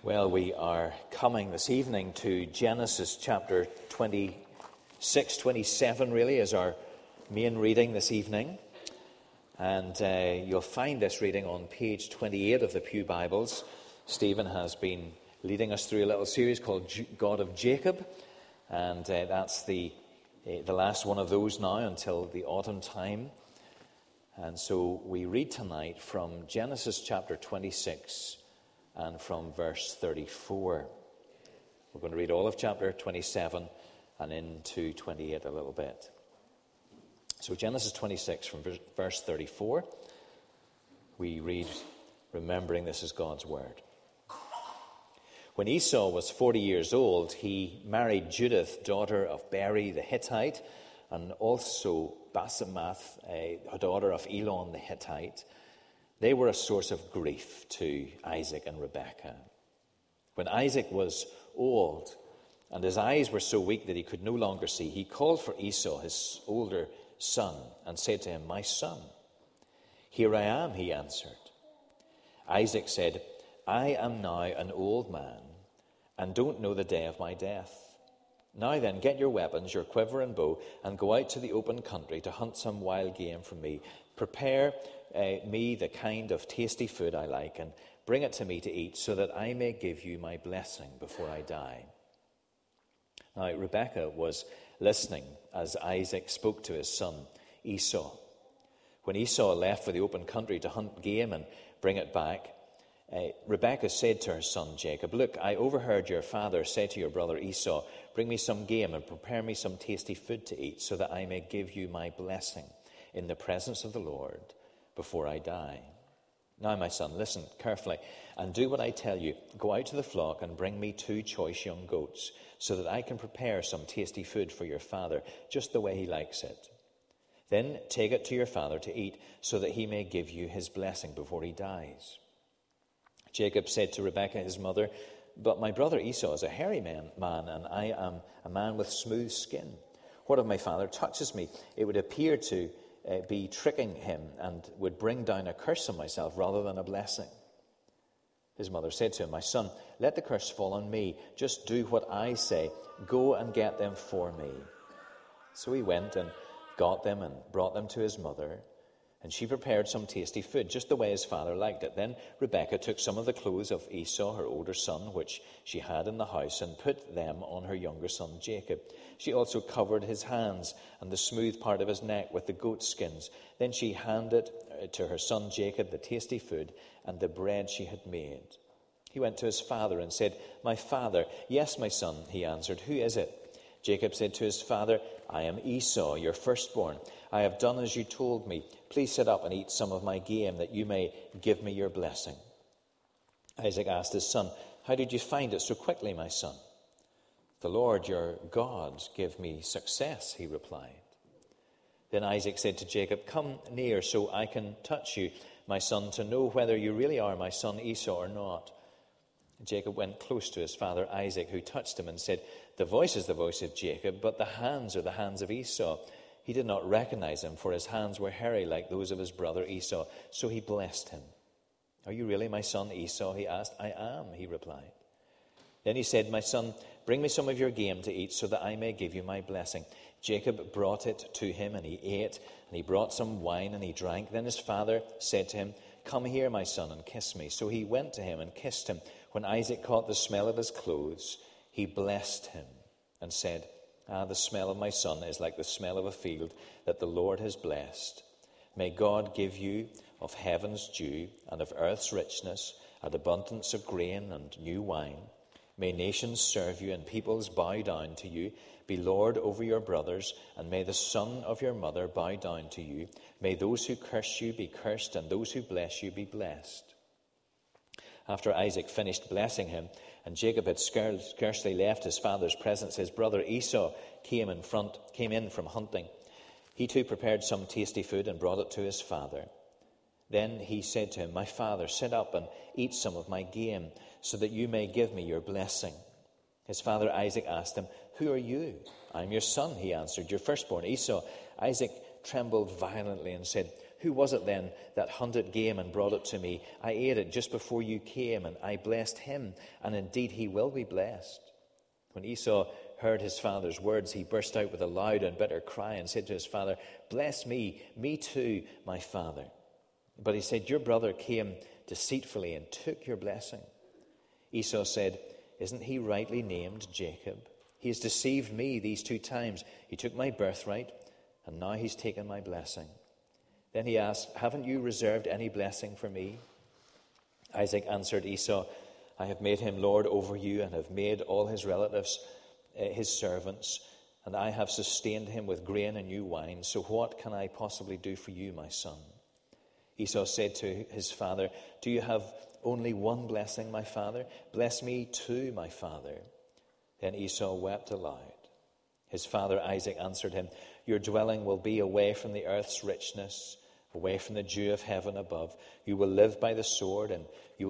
Well, we are coming this evening to Genesis chapter 26, 27 really is our main reading this evening. And you'll find this reading on page 28 of the Pew Bibles. Stephen has been leading us through a little series called God of Jacob. And that's the last one of those now until the autumn time. And so we read tonight from Genesis chapter 26 and from verse 34. We're going to read all of chapter 27 and into 28 a little bit. So Genesis 26 from verse 34, we read, remembering this is God's word. When Esau was 40 years old, he married Judith, daughter of Beri the Hittite, and also Basemath, a daughter of Elon the Hittite. They were a source of grief to Isaac and Rebekah. When Isaac was old and his eyes were so weak that he could no longer see, he called for Esau, his older son, and said to him, "My son." "Here I am," he answered. Isaac said, "I am now an old man and don't know the day of my death. Now then, get your weapons, your quiver and bow, and go out to the open country to hunt some wild game for me. Prepare me the kind of tasty food I like, and bring it to me to eat, so that I may give you my blessing before I die." Now Rebekah was listening as Isaac spoke to his son Esau. When Esau left for the open country to hunt game and bring it back, Rebekah said to her son Jacob, "Look, I overheard your father say to your brother Esau, 'Bring me some game and prepare me some tasty food to eat, so that I may give you my blessing in the presence of the Lord before I die.' Now, my son, listen carefully and do what I tell you. Go out to the flock and bring me 2 choice young goats, so that I can prepare some tasty food for your father, just the way he likes it. Then take it to your father to eat, so that he may give you his blessing before he dies." Jacob said to Rebekah, his mother, "But my brother Esau is a hairy man, and I am a man with smooth skin. What if my father touches me? It would appear to be tricking him and would bring down a curse on myself rather than a blessing." His mother said to him, "My son, let the curse fall on me. Just do what I say. Go and get them for me." So he went and got them and brought them to his mother. And she prepared some tasty food, just the way his father liked it. Then Rebekah took some of the clothes of Esau, her older son, which she had in the house, and put them on her younger son Jacob. She also covered his hands and the smooth part of his neck with the goat skins. Then she handed to her son Jacob the tasty food and the bread she had made. He went to his father and said, "My father." "Yes, my son," he answered. "Who is it?" Jacob said to his father, "I am Esau, your firstborn. I have done as you told me. Please sit up and eat some of my game, that you may give me your blessing." Isaac asked his son, "How did you find it so quickly, my son?" "The Lord your God give me success," he replied. Then Isaac said to Jacob, "Come near so I can touch you, my son, to know whether you really are my son Esau or not." Jacob went close to his father Isaac, who touched him and said, "The voice is the voice of Jacob, but the hands are the hands of Esau." He did not recognize him, for his hands were hairy like those of his brother Esau, so he blessed him. "Are you really my son Esau?" he asked. "I am," he replied. Then he said, "My son, bring me some of your game to eat, so that I may give you my blessing." Jacob brought it to him, and he ate, and he brought some wine, and he drank. Then his father said to him, "Come here, my son, and kiss me." So he went to him and kissed him. When Isaac caught the smell of his clothes, he blessed him and said, "The smell of my son is like the smell of a field that the Lord has blessed. May God give you of heaven's dew and of earth's richness, an abundance of grain and new wine. May nations serve you and peoples bow down to you. Be Lord over your brothers, and may the son of your mother bow down to you. May those who curse you be cursed, and those who bless you be blessed." After Isaac finished blessing him, and Jacob had scarcely left his father's presence, his brother Esau came in from hunting. He too prepared some tasty food and brought it to his father. Then he said to him, "My father, sit up and eat some of my game, so that you may give me your blessing." His father Isaac asked him, "Who are you?" "I am your son," he answered, "your firstborn Esau." Isaac trembled violently and said, Who was it then that hunted game and brought it to me? I ate it just before you came, and I blessed him, and indeed he will be blessed." When Esau heard his father's words, he burst out with a loud and bitter cry and said to his father, "Bless me too, my father." But he said, "Your brother came deceitfully and took your blessing." Esau said, "Isn't he rightly named Jacob? He has deceived me these 2 times. He took my birthright, and now he's taken my blessing." Then he asked, "Haven't you reserved any blessing for me?" Isaac answered Esau, "I have made him lord over you, and have made all his relatives his servants, and I have sustained him with grain and new wine. So what can I possibly do for you, my son?" Esau said to his father, "Do you have only one blessing, my father? Bless me too, my father." Then Esau wept aloud. His father Isaac answered him, "Your dwelling will be away from the earth's richness, away from the dew of heaven above. You will live by the sword, and you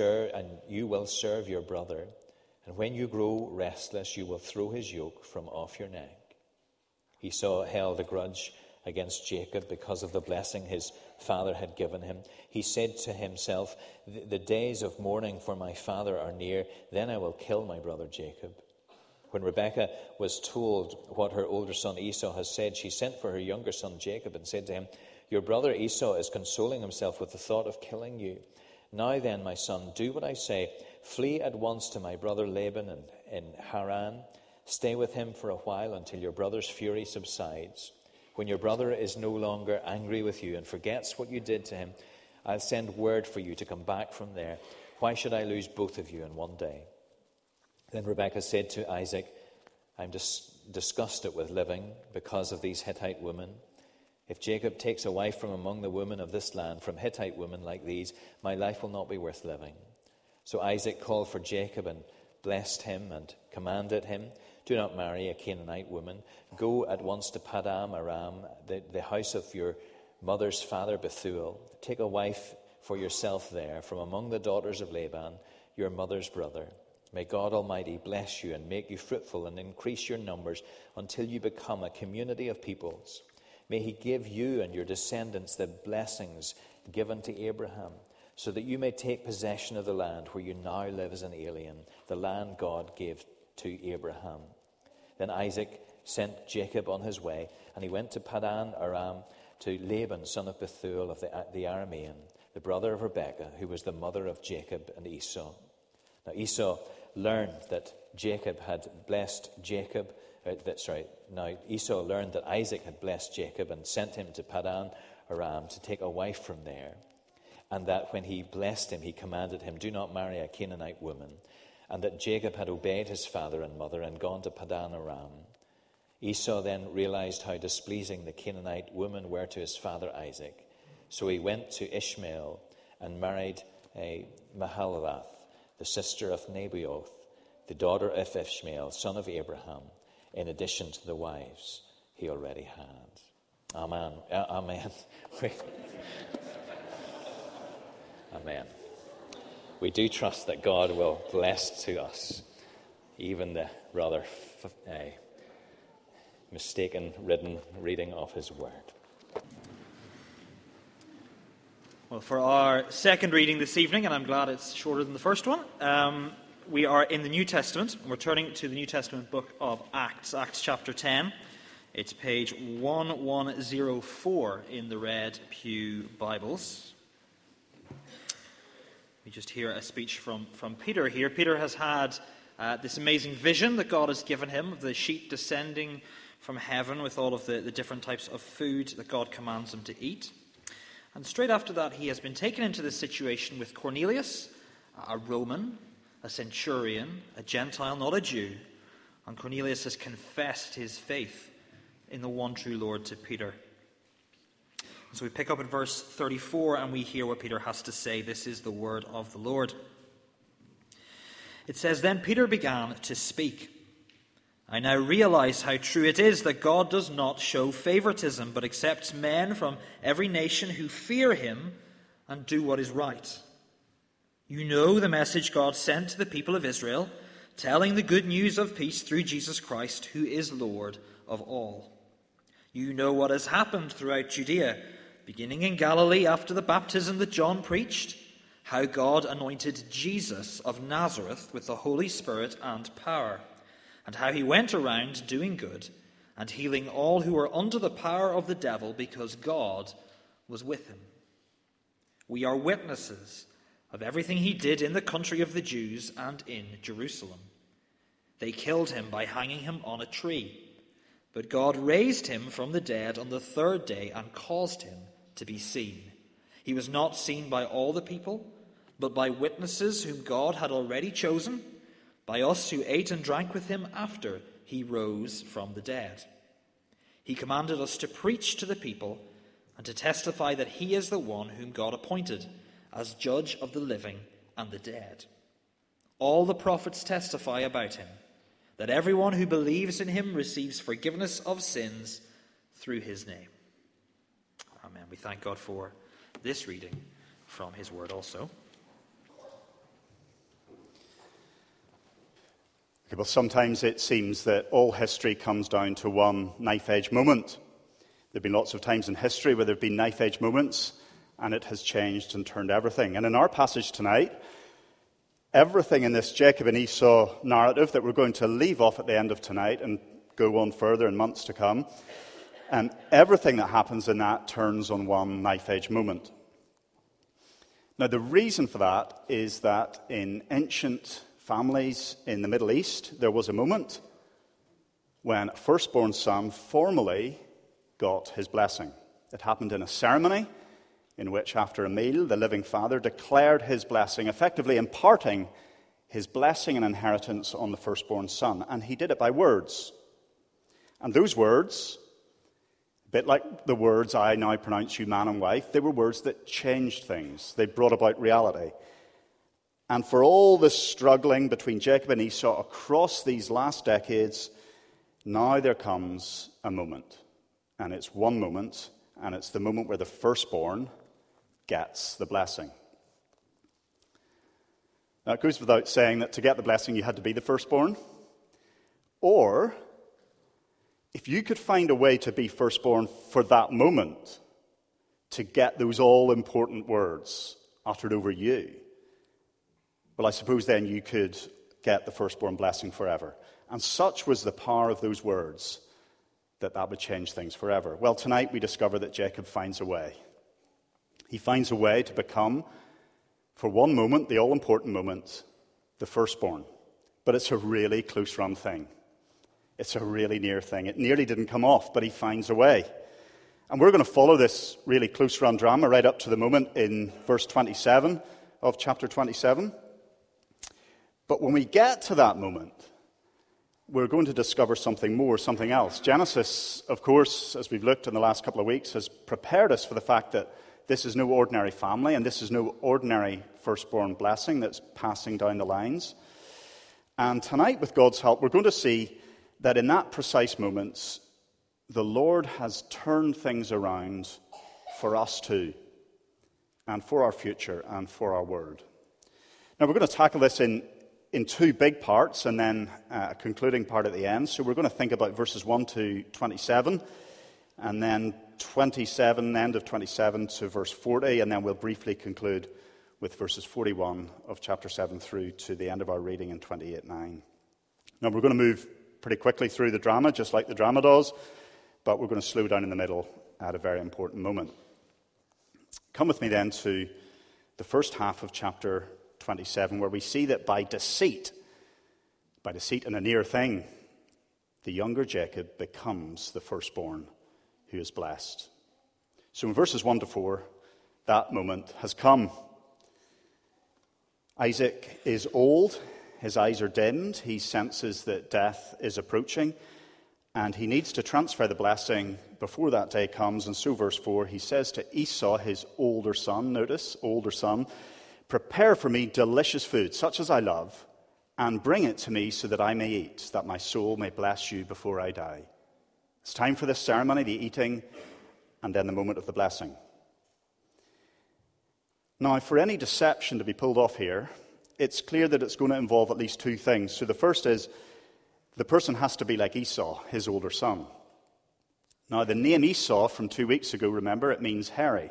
will serve your brother. And when you grow restless, you will throw his yoke from off your neck." Esau held a grudge against Jacob because of the blessing his father had given him. He said to himself, "The days of mourning for my father are near. Then I will kill my brother Jacob." When Rebekah was told what her older son Esau has said, she sent for her younger son Jacob and said to him, "Your brother Esau is consoling himself with the thought of killing you. Now then, my son, do what I say. Flee at once to my brother Laban in Haran. Stay with him for a while until your brother's fury subsides. When your brother is no longer angry with you and forgets what you did to him, I'll send word for you to come back from there. Why should I lose both of you in one day?" Then Rebekah said to Isaac, "I'm disgusted with living because of these Hittite women. If Jacob takes a wife from among the women of this land, from Hittite women like these, my life will not be worth living." So Isaac called for Jacob and blessed him and commanded him, "Do not marry a Canaanite woman. Go at once to Padan Aram, the house of your mother's father Bethuel. Take a wife for yourself there from among the daughters of Laban, your mother's brother. May God Almighty bless you and make you fruitful and increase your numbers until you become a community of peoples. May he give you and your descendants the blessings given to Abraham, so that you may take possession of the land where you now live as an alien, the land God gave to Abraham." Then Isaac sent Jacob on his way, and he went to Padan Aram to Laban, son of Bethuel of the Aramean, the brother of Rebekah, who was the mother of Jacob and Esau. Now Esau learned that Esau learned that Isaac had blessed Jacob and sent him to Padan Aram to take a wife from there, and that when he blessed him, he commanded him, "Do not marry a Canaanite woman," and that Jacob had obeyed his father and mother and gone to Padan Aram. Esau then realized how displeasing the Canaanite women were to his father Isaac. So he went to Ishmael and married Mahalath, the sister of Nebaioth, the daughter of Ishmael, son of Abraham, in addition to the wives he already had. Amen. Amen. Amen. We do trust that God will bless to us even the rather mistaken-ridden reading of his word. Well, for our second reading this evening, and I'm glad it's shorter than the first one, we are in the New Testament, and we're turning to the New Testament book of Acts, Acts chapter 10. It's page 1104 in the Red Pew Bibles. We just hear a speech from Peter here. Peter has had this amazing vision that God has given him of the sheep descending from heaven with all of the different types of food that God commands him to eat. And straight after that, he has been taken into this situation with Cornelius, a Roman, a centurion, a Gentile, not a Jew. And Cornelius has confessed his faith in the one true Lord to Peter. And so we pick up at verse 34 and we hear what Peter has to say. This is the word of the Lord. It says, "Then Peter began to speak. I now realize how true it is that God does not show favoritism, but accepts men from every nation who fear him and do what is right. You know the message God sent to the people of Israel, telling the good news of peace through Jesus Christ, who is Lord of all. You know what has happened throughout Judea, beginning in Galilee after the baptism that John preached, how God anointed Jesus of Nazareth with the Holy Spirit and power, and how he went around doing good and healing all who were under the power of the devil, because God was with him. We are witnesses of everything he did in the country of the Jews and in Jerusalem. They killed him by hanging him on a tree, but God raised him from the dead on the third day and caused him to be seen. He was not seen by all the people, but by witnesses whom God had already chosen, by us who ate and drank with him after he rose from the dead. He commanded us to preach to the people and to testify that he is the one whom God appointed as judge of the living and the dead. All the prophets testify about him, that everyone who believes in him receives forgiveness of sins through his name. Amen. We thank God for this reading from his word also. Okay, well, sometimes it seems that all history comes down to one knife-edge moment. There have been lots of times in history where there have been knife-edge moments, and it has changed and turned everything. And in our passage tonight, everything in this Jacob and Esau narrative that we're going to leave off at the end of tonight and go on further in months to come, and everything that happens in that turns on one knife-edge moment. Now, the reason for that is that in ancient families in the Middle East, there was a moment when a firstborn son formally got his blessing. It happened in a ceremony in which, after a meal, the living father declared his blessing, effectively imparting his blessing and inheritance on the firstborn son. And he did it by words. And those words, a bit like the words I now pronounce you man and wife, they were words that changed things. They brought about reality. And for all the struggling between Jacob and Esau across these last decades, now there comes a moment. And it's one moment, and it's the moment where the firstborn gets the blessing. Now, it goes without saying that to get the blessing, you had to be the firstborn. Or, if you could find a way to be firstborn for that moment, to get those all-important words uttered over you, well, I suppose then you could get the firstborn blessing forever. And such was the power of those words that would change things forever. Well, tonight we discover that Jacob finds a way. He finds a way to become, for one moment, the all-important moment, the firstborn. But it's a really close-run thing. It's a really near thing. It nearly didn't come off, but he finds a way. And we're going to follow this really close-run drama right up to the moment in verse 27 of chapter 27. But when we get to that moment, we're going to discover something more, something else. Genesis, of course, as we've looked in the last couple of weeks, has prepared us for the fact that this is no ordinary family, and this is no ordinary firstborn blessing that's passing down the lines. And tonight, with God's help, we're going to see that in that precise moment, the Lord has turned things around for us too, and for our future, and for our word. Now, we're going to tackle this in two big parts, and then a concluding part at the end. So we're going to think about verses 1 to 27, and then 27, end of 27 to verse 40, and then we'll briefly conclude with verses 41 of chapter 7 through to the end of our reading in 28:9. Now, we're going to move pretty quickly through the drama, just like the drama does, but we're going to slow down in the middle at a very important moment. Come with me then to the first half of chapter 27, where we see that by deceit in a near thing, the younger Jacob becomes the firstborn who is blessed. So in verses 1 to 4, that moment has come. Isaac is old, his eyes are dimmed, he senses that death is approaching, and he needs to transfer the blessing before that day comes. And so verse 4, he says to Esau, his older son, notice, older son, "Prepare for me delicious food, such as I love, and bring it to me so that I may eat, that my soul may bless you before I die." It's time for this ceremony, the eating, and then the moment of the blessing. Now, for any deception to be pulled off here, it's clear that it's going to involve at least two things. So the first is, the person has to be like Esau, his older son. Now, the name Esau from 2 weeks ago, remember, it means hairy.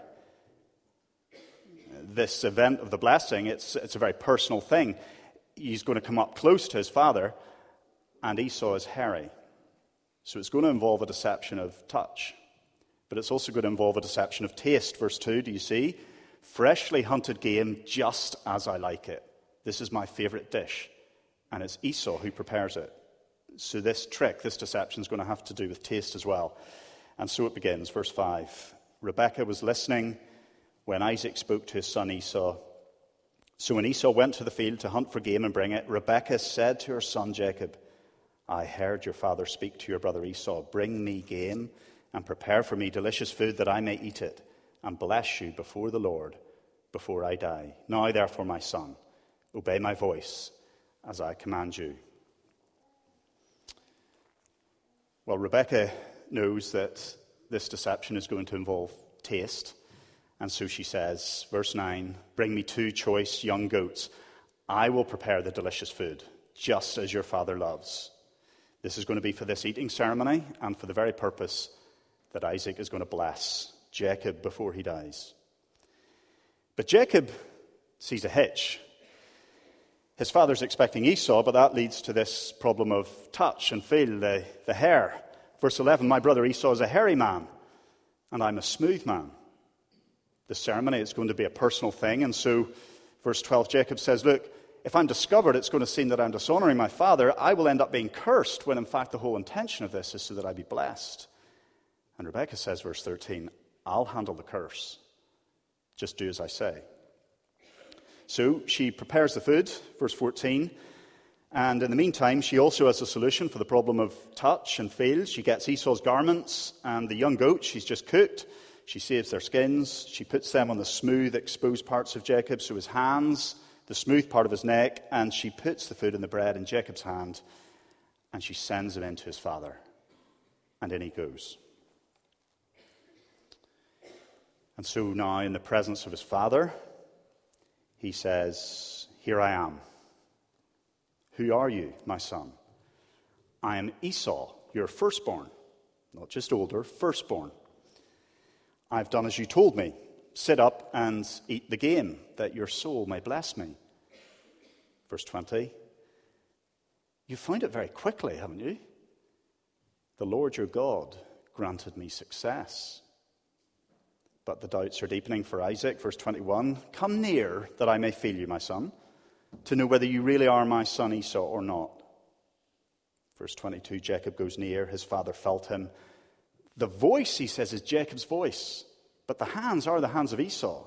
This event of the blessing, it's a very personal thing. He's going to come up close to his father, and Esau is hairy. So it's going to involve a deception of touch. But it's also going to involve a deception of taste. Verse 2, do you see? Freshly hunted game, just as I like it. This is my favorite dish. And it's Esau who prepares it. So this trick, this deception, is going to have to do with taste as well. And so it begins, verse 5. Rebekah was listening when Isaac spoke to his son Esau. So when Esau went to the field to hunt for game and bring it, Rebekah said to her son Jacob, I heard your father speak to your brother Esau, bring me game and prepare for me delicious food that I may eat it and bless you before the Lord before I die. Now therefore, my son, obey my voice as I command you. Well, Rebekah knows that this deception is going to involve taste. And so she says, verse 9, bring me 2 choice young goats. I will prepare the delicious food, just as your father loves. This is going to be for this eating ceremony and for the very purpose that Isaac is going to bless Jacob before he dies. But Jacob sees a hitch. His father's expecting Esau, but that leads to this problem of touch and feel, the hair. Verse 11, my brother Esau is a hairy man, and I'm a smooth man. The ceremony is going to be a personal thing, and so, verse 12, Jacob says, look, if I'm discovered, it's going to seem that I'm dishonoring my father. I will end up being cursed, when in fact the whole intention of this is so that I be blessed. And Rebekah says, verse 13, I'll handle the curse. Just do as I say. So she prepares the food, verse 14, and in the meantime, she also has a solution for the problem of touch and feel. She gets Esau's garments and the young goat she's just cooked. She saves their skins. She puts them on the smooth, exposed parts of Jacob, so his hands, the smooth part of his neck, and she puts the food and the bread in Jacob's hand, and she sends him in to his father. And in he goes. And so now, in the presence of his father, he says, here I am. Who are you, my son? I am Esau, your firstborn. Not just older, firstborn. I've done as you told me. Sit up and eat the game, that your soul may bless me. Verse 20. You found it very quickly, haven't you? The Lord your God granted me success. But the doubts are deepening for Isaac. Verse 21. Come near, that I may feel you, my son, to know whether you really are my son Esau or not. Verse 22. Jacob goes near. His father felt him. The voice, he says, is Jacob's voice, but the hands are the hands of Esau.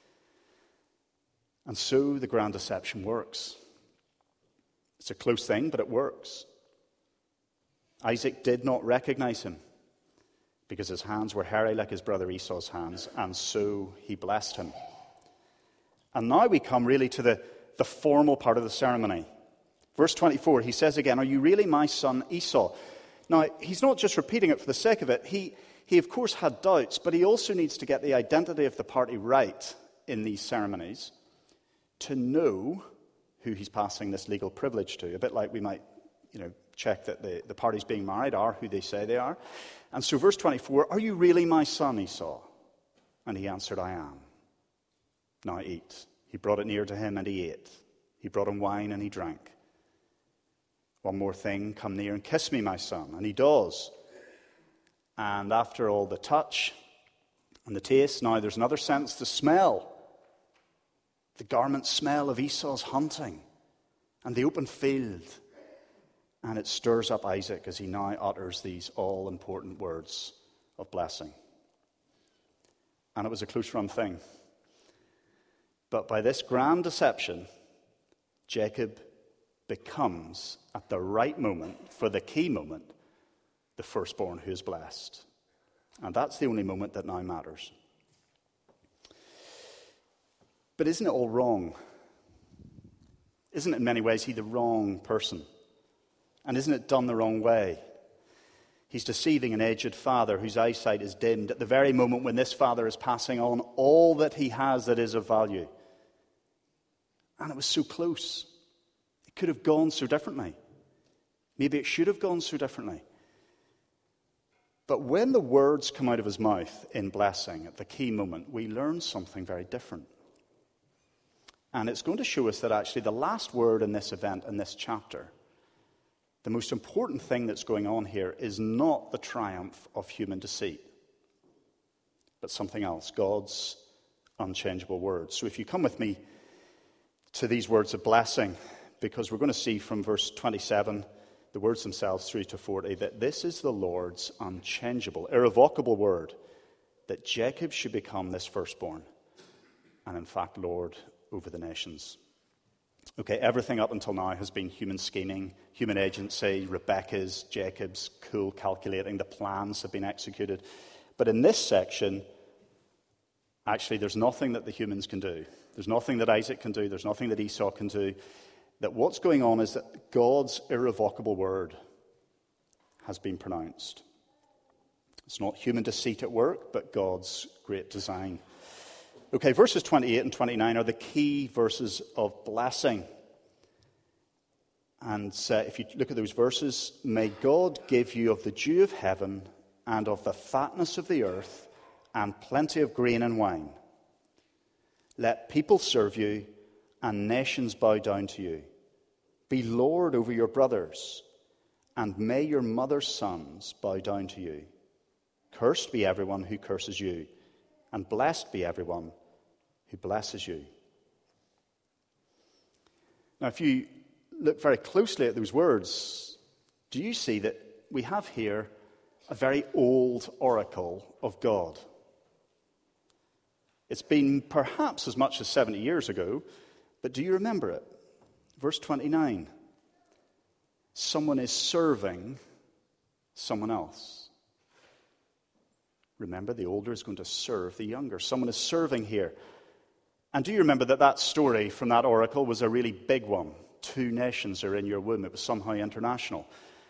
And so the grand deception works. It's a close thing, but it works. Isaac did not recognize him because his hands were hairy like his brother Esau's hands, and so he blessed him. And now we come really to the formal part of the ceremony. Verse 24, he says again, are you really my son Esau? Now, he's not just repeating it for the sake of it. He of course had doubts, but he also needs to get the identity of the party right in these ceremonies to know who he's passing this legal privilege to. A bit like we might, check that the parties being married are who they say they are. And so verse 24, are you really my son, Esau? And he answered, I am. Now eat. He brought it near to him and he ate. He brought him wine and he drank. One more thing, come near and kiss me, my son. And he does. And after all the touch and the taste, now there's another sense, the smell. The garment smell of Esau's hunting and the open field. And it stirs up Isaac as he now utters these all-important words of blessing. And it was a close-run thing. But by this grand deception, Jacob becomes, at the right moment, for the key moment, the firstborn who is blessed. And that's the only moment that now matters. But isn't it all wrong? Isn't it in many ways he the wrong person? And isn't it done the wrong way? He's deceiving an aged father whose eyesight is dimmed at the very moment when this father is passing on all that he has that is of value. And it was so close. It could have gone so differently. Maybe it should have gone so differently. But when the words come out of his mouth in blessing at the key moment, we learn something very different. And it's going to show us that actually the last word in this event, in this chapter, the most important thing that's going on here is not the triumph of human deceit, but something else, God's unchangeable word. So if you come with me to these words of blessing, because we're going to see from verse 27, the words themselves through to 40, that this is the Lord's unchangeable, irrevocable word, that Jacob should become this firstborn, and in fact, Lord over the nations. Okay, everything up until now has been human scheming, human agency, Rebekah's, Jacob's, cool calculating, the plans have been executed. But in this section, actually, there's nothing that the humans can do. There's nothing that Isaac can do. There's nothing that Esau can do. That what's going on is that God's irrevocable word has been pronounced. It's not human deceit at work, but God's great design. Okay, verses 28 and 29 are the key verses of blessing. And if you look at those verses, may God give you of the dew of heaven and of the fatness of the earth and plenty of grain and wine. Let people serve you and nations bow down to you. Be Lord over your brothers, and may your mother's sons bow down to you. Cursed be everyone who curses you, and blessed be everyone who blesses you. Now, if you look very closely at those words, do you see that we have here a very old oracle of God? It's been perhaps as much as 70 years ago, but do you remember it? Verse 29. Someone is serving someone else. Remember, the older is going to serve the younger. Someone is serving here. And do you remember that story from that oracle was a really big one? 2 nations are in your womb. It was somehow international.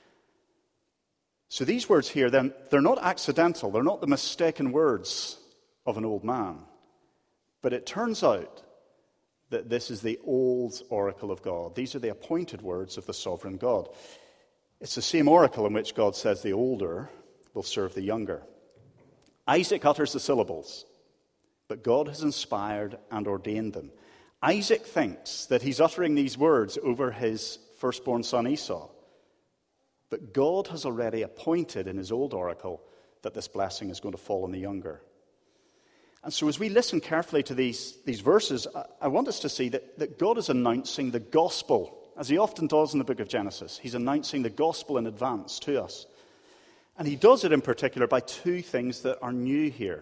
So these words here, then, they're not accidental. They're not the mistaken words of an old man. But it turns out that this is the old oracle of God. These are the appointed words of the sovereign God. It's the same oracle in which God says the older will serve the younger. Isaac utters the syllables, but God has inspired and ordained them. Isaac thinks that he's uttering these words over his firstborn son Esau, but God has already appointed in his old oracle that this blessing is going to fall on the younger. And so as we listen carefully to these verses, I want us to see that God is announcing the gospel, as he often does in the book of Genesis. He's announcing the gospel in advance to us. And he does it in particular by 2 things that are new here.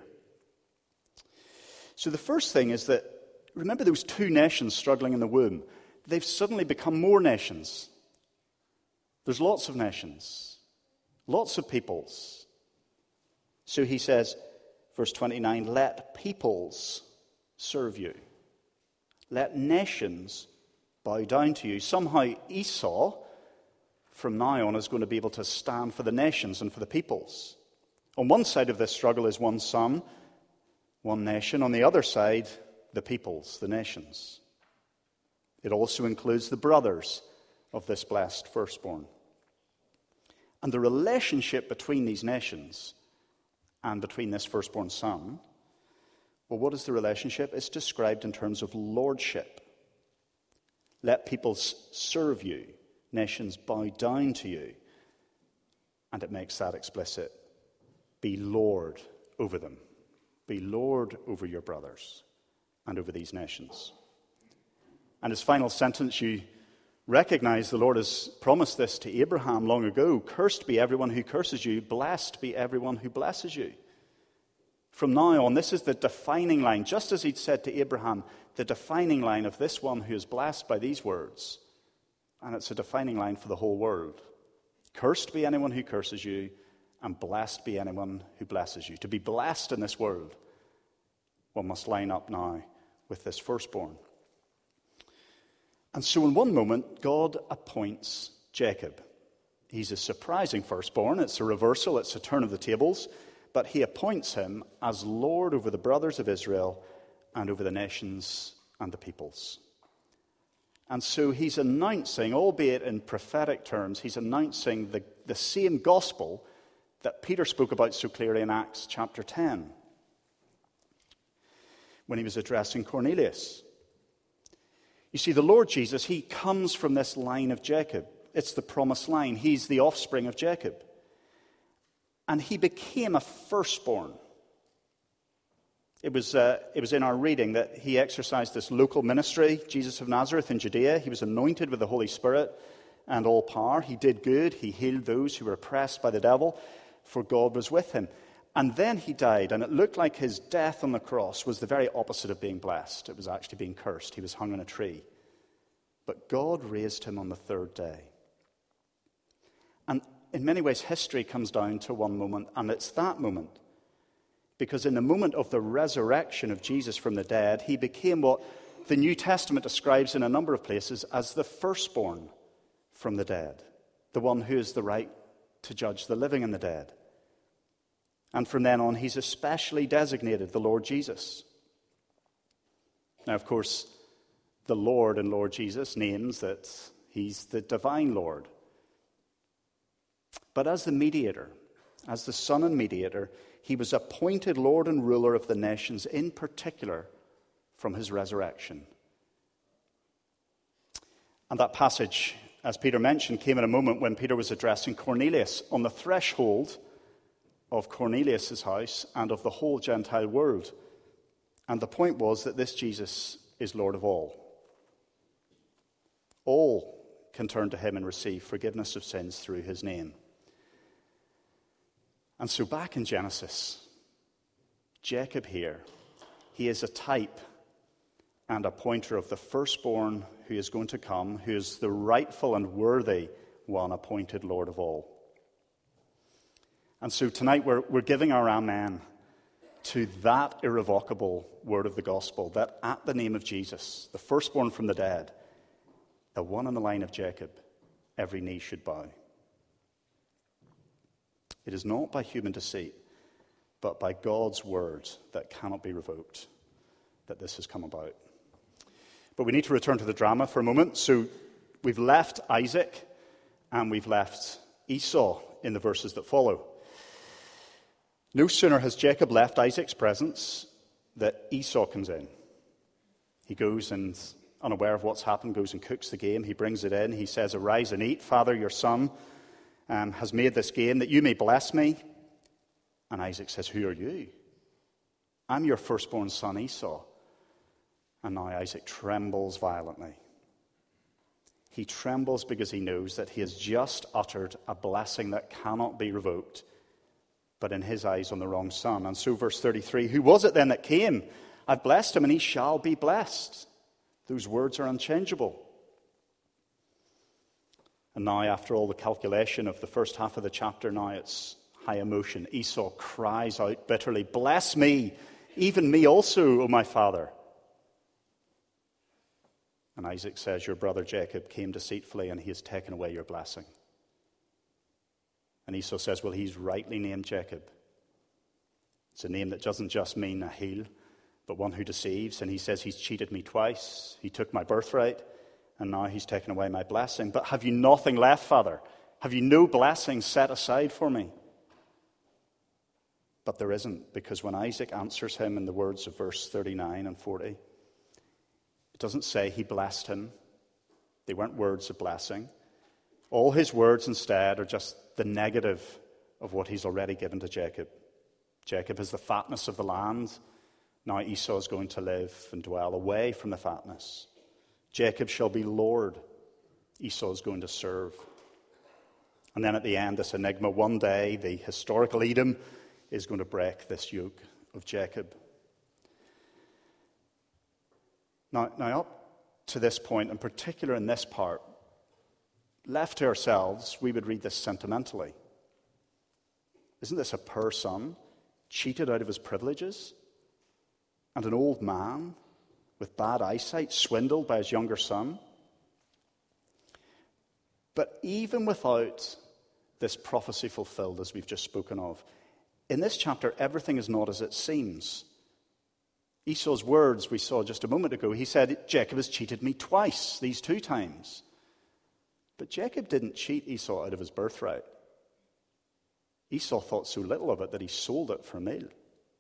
So the first thing is that, remember those 2 nations struggling in the womb? They've suddenly become more nations. There's lots of nations, lots of peoples. So he says, verse 29, let peoples serve you. Let nations bow down to you. Somehow Esau, from now on, is going to be able to stand for the nations and for the peoples. On one side of this struggle is one son, one nation. On the other side, the peoples, the nations. It also includes the brothers of this blessed firstborn. And the relationship between these nations and between this firstborn son, well, what is the relationship? It's described in terms of lordship. Let peoples serve you, nations bow down to you. And it makes that explicit. Be Lord over them. Be Lord over your brothers and over these nations. And his final sentence, you recognize the Lord has promised this to Abraham long ago. Cursed be everyone who curses you. Blessed be everyone who blesses you. From now on, this is the defining line. Just as he'd said to Abraham, the defining line of this one who is blessed by these words. And it's a defining line for the whole world. Cursed be anyone who curses you, and blessed be anyone who blesses you. To be blessed in this world, one must line up now with this firstborn. And so in one moment, God appoints Jacob. He's a surprising firstborn. It's a reversal. It's a turn of the tables. But he appoints him as Lord over the brothers of Israel and over the nations and the peoples. And so he's announcing, albeit in prophetic terms, he's announcing the same gospel that Peter spoke about so clearly in Acts chapter 10 when he was addressing Cornelius. You see, the Lord Jesus, he comes from this line of Jacob. It's the promised line. He's the offspring of Jacob. And he became a firstborn. It was in our reading that he exercised this local ministry, Jesus of Nazareth in Judea. He was anointed with the Holy Spirit and all power. He did good. He healed those who were oppressed by the devil, for God was with him. And then he died, and it looked like his death on the cross was the very opposite of being blessed. It was actually being cursed. He was hung on a tree. But God raised him on the third day. And in many ways, history comes down to one moment, and it's that moment. Because in the moment of the resurrection of Jesus from the dead, he became what the New Testament describes in a number of places as the firstborn from the dead, the one who has the right to judge the living and the dead. And from then on, he's especially designated the Lord Jesus. Now, of course, the Lord and Lord Jesus names that he's the divine Lord. But as the mediator, as the Son and mediator, he was appointed Lord and ruler of the nations, in particular from his resurrection. And that passage, as Peter mentioned, came at a moment when Peter was addressing Cornelius on the threshold of Cornelius' house and of the whole Gentile world. And the point was that this Jesus is Lord of all. All can turn to him and receive forgiveness of sins through his name. And so back in Genesis, Jacob here, he is a type and a pointer of the firstborn who is going to come, who is the rightful and worthy one appointed Lord of all. And so tonight we're giving our amen to that irrevocable word of the gospel, that at the name of Jesus, the firstborn from the dead, the one in the line of Jacob, every knee should bow. It is not by human deceit, but by God's word that cannot be revoked, that this has come about. But we need to return to the drama for a moment. So we've left Isaac and we've left Esau in the verses that follow. No sooner has Jacob left Isaac's presence that Esau comes in. He goes and, unaware of what's happened, goes and cooks the game. He brings it in. He says, "Arise and eat. Father, your son has made this game that you may bless me." And Isaac says, "Who are you?" "I'm your firstborn son Esau." And now Isaac trembles violently. He trembles because he knows that he has just uttered a blessing that cannot be revoked, but in his eyes on the wrong son. And so verse 33, "Who was it then that came? I've blessed him, and he shall be blessed." Those words are unchangeable. And now, after all the calculation of the first half of the chapter, now it's high emotion. Esau cries out bitterly, "Bless me, even me also, O my father." And Isaac says, "Your brother Jacob came deceitfully, and he has taken away your blessing." And Esau says, "Well, he's rightly named Jacob." It's a name that doesn't just mean a heel, but one who deceives. And he says, "He's cheated me twice. He took my birthright, and now he's taken away my blessing. But have you nothing left, Father? Have you no blessing set aside for me?" But there isn't, because when Isaac answers him in the words of verse 39 and 40, it doesn't say he blessed him. They weren't words of blessing. All his words instead are just the negative of what he's already given to Jacob. Jacob has the fatness of the land. Now Esau is going to live and dwell away from the fatness. Jacob shall be Lord. Esau is going to serve. And then at the end, this enigma, one day the historical Edom is going to break this yoke of Jacob. Now up to this point, in particular in this part, left to ourselves, we would read this sentimentally. Isn't this a poor son, cheated out of his privileges? And an old man with bad eyesight, swindled by his younger son? But even without this prophecy fulfilled, as we've just spoken of, in this chapter, everything is not as it seems. Esau's words we saw just a moment ago, he said, "Jacob has cheated me twice, these two times." But Jacob didn't cheat Esau out of his birthright. Esau thought so little of it that he sold it for a meal.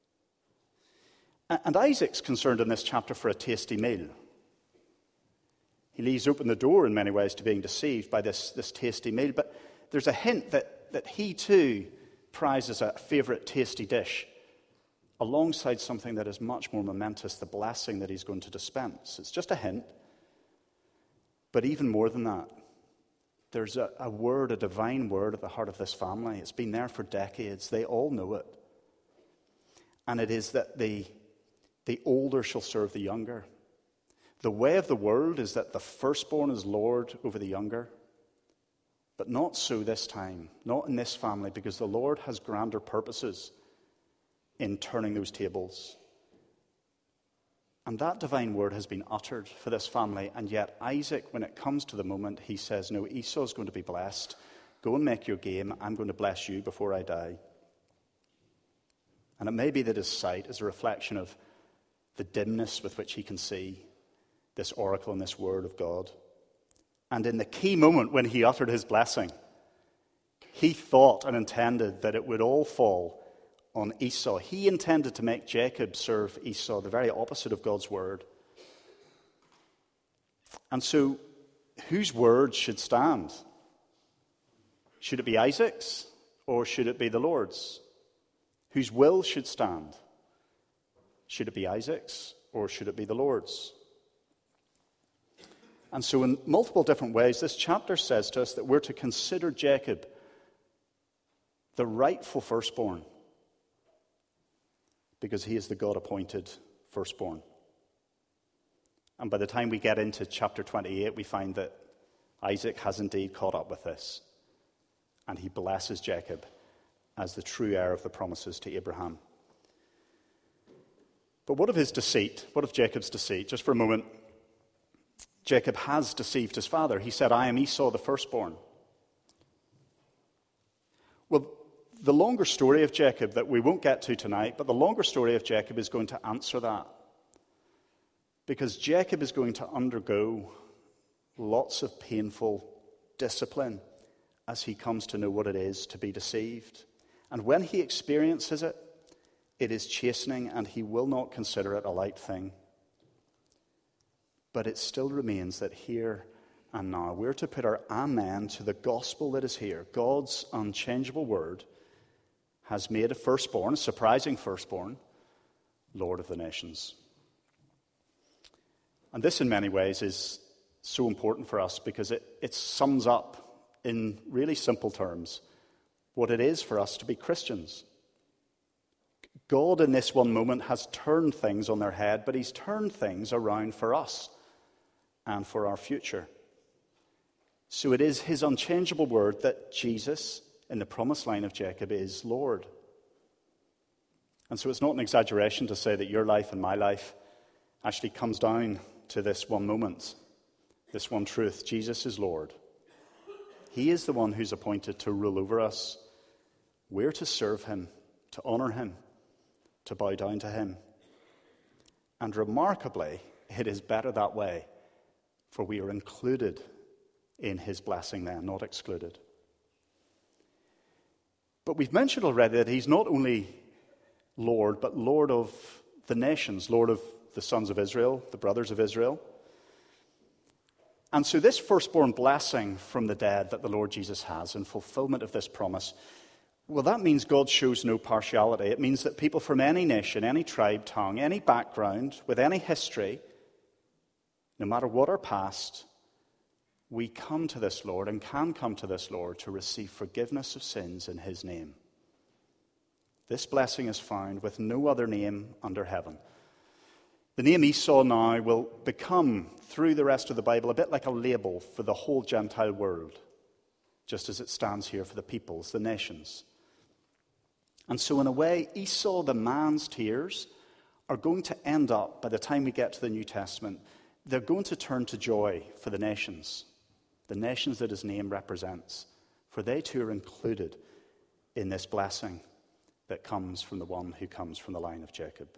And Isaac's concerned in this chapter for a tasty meal. He leaves open the door in many ways to being deceived by this tasty meal, but there's a hint that he too prizes a favourite tasty dish alongside something that is much more momentous, the blessing that he's going to dispense. It's just a hint. But even more than that, there's a word, a divine word at the heart of this family. It's been there for decades. They all know it. And it is that the older shall serve the younger. The way of the world is that the firstborn is Lord over the younger. But not so this time, not in this family, because the Lord has grander purposes in turning those tables. And that divine word has been uttered for this family, and yet Isaac, when it comes to the moment, he says, no, Esau's going to be blessed. Go and make your game. I'm going to bless you before I die. And it may be that his sight is a reflection of the dimness with which he can see this oracle and this word of God. And in the key moment when he uttered his blessing, he thought and intended that it would all fall on Esau. He intended to make Jacob serve Esau, the very opposite of God's word. And so, whose word should stand? Should it be Isaac's or should it be the Lord's? Whose will should stand? Should it be Isaac's or should it be the Lord's? And so in multiple different ways, this chapter says to us that we're to consider Jacob the rightful firstborn because he is the God-appointed firstborn. And by the time we get into chapter 28, we find that Isaac has indeed caught up with this. And he blesses Jacob as the true heir of the promises to Abraham. But what of his deceit? What of Jacob's deceit? Just for a moment, Jacob has deceived his father. He said, I am Esau the firstborn. Well, the longer story of Jacob that we won't get to tonight, but the longer story of Jacob is going to answer that. Because Jacob is going to undergo lots of painful discipline as he comes to know what it is to be deceived. And when he experiences it, it is chastening, and he will not consider it a light thing. But it still remains that here and now we're to put our amen to the gospel that is here. God's unchangeable word has made a firstborn, a surprising firstborn, Lord of the nations. And this in many ways is so important for us because it sums up in really simple terms what it is for us to be Christians. God in this one moment has turned things on their head, but he's turned things around for us and for our future. So it is his unchangeable word that Jesus, in the promised line of Jacob, is Lord. And so it's not an exaggeration to say that your life and my life actually comes down to this one moment, this one truth. Jesus is Lord. He is the one who's appointed to rule over us. We're to serve him, to honor him, to bow down to him. And remarkably, it is better that way, for we are included in his blessing then, not excluded. But we've mentioned already that he's not only Lord, but Lord of the nations, Lord of the sons of Israel, the brothers of Israel. And so this firstborn blessing from the dead that the Lord Jesus has in fulfillment of this promise, well, that means God shows no partiality. It means that people from any nation, any tribe, tongue, any background, with any history, no matter what our past, we come to this Lord and can come to this Lord to receive forgiveness of sins in his name. This blessing is found with no other name under heaven. The name Esau now will become, through the rest of the Bible, a bit like a label for the whole Gentile world, just as it stands here for the peoples, the nations. And so in a way, Esau, the man's tears, are going to end up, by the time we get to the New Testament, they're going to turn to joy for the nations that his name represents, for they too are included in this blessing that comes from the one who comes from the line of Jacob.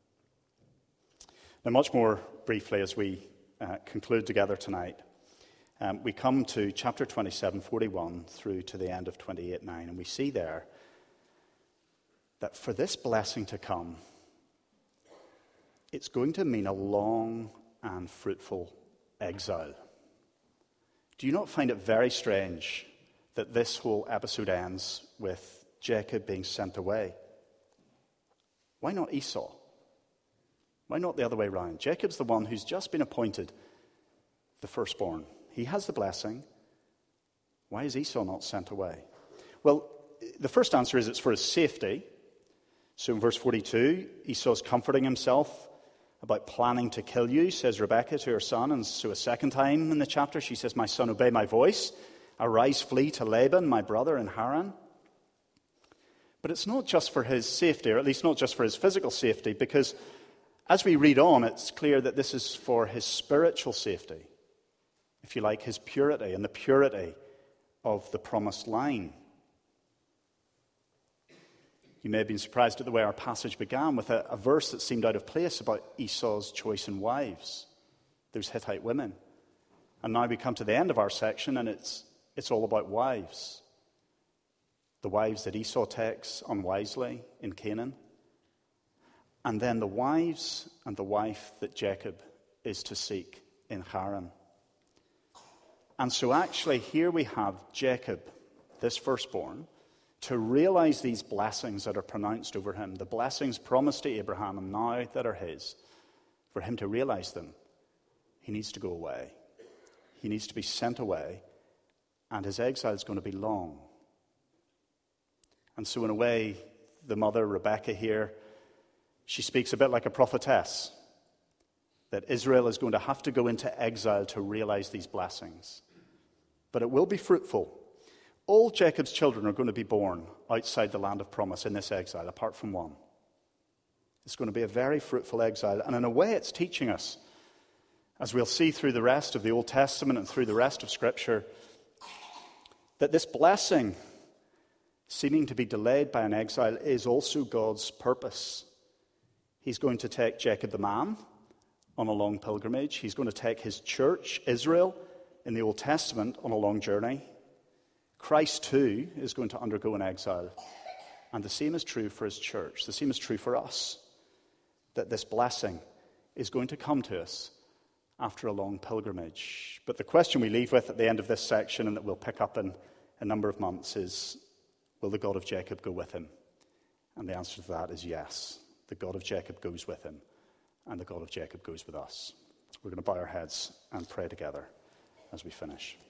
Now, much more briefly as we conclude together tonight, we come to chapter 27, 41 through to the end of 28:9, and we see there that for this blessing to come, it's going to mean a long and fruitful exile. Do you not find it very strange that this whole episode ends with Jacob being sent away? Why not Esau? Why not the other way around? Jacob's the one who's just been appointed the firstborn. He has the blessing. Why is Esau not sent away? Well, the first answer is it's for his safety. So in verse 42, Esau's comforting himself about planning to kill you, says Rebekah to her son. And so a second time in the chapter, she says, "My son, obey my voice. Arise, flee to Laban, my brother in Haran." But it's not just for his safety, or at least not just for his physical safety, because as we read on, it's clear that this is for his spiritual safety, if you like, his purity and the purity of the promised line. You may have been surprised at the way our passage began with a verse that seemed out of place about Esau's choice in wives, those Hittite women. And now we come to the end of our section, and it's all about wives. The wives that Esau takes unwisely in Canaan. And then the wives and the wife that Jacob is to seek in Haran. And so actually here we have Jacob, this firstborn, to realize these blessings that are pronounced over him, the blessings promised to Abraham and now that are his. For him to realize them, he needs to go away. He needs to be sent away, and his exile is going to be long. And so in a way, the mother, Rebekah here, she speaks a bit like a prophetess, that Israel is going to have to go into exile to realize these blessings. But it will be fruitful. All Jacob's children are going to be born outside the land of promise in this exile, apart from one. It's going to be a very fruitful exile. And in a way, it's teaching us, as we'll see through the rest of the Old Testament and through the rest of Scripture, that this blessing, seeming to be delayed by an exile, is also God's purpose. He's going to take Jacob the man on a long pilgrimage. He's going to take his church, Israel, in the Old Testament on a long journey. Christ, too, is going to undergo an exile. And the same is true for his church. The same is true for us, that this blessing is going to come to us after a long pilgrimage. But the question we leave with at the end of this section, and that we'll pick up in a number of months, is, will the God of Jacob go with him? And the answer to that is yes. The God of Jacob goes with him, and the God of Jacob goes with us. We're going to bow our heads and pray together as we finish.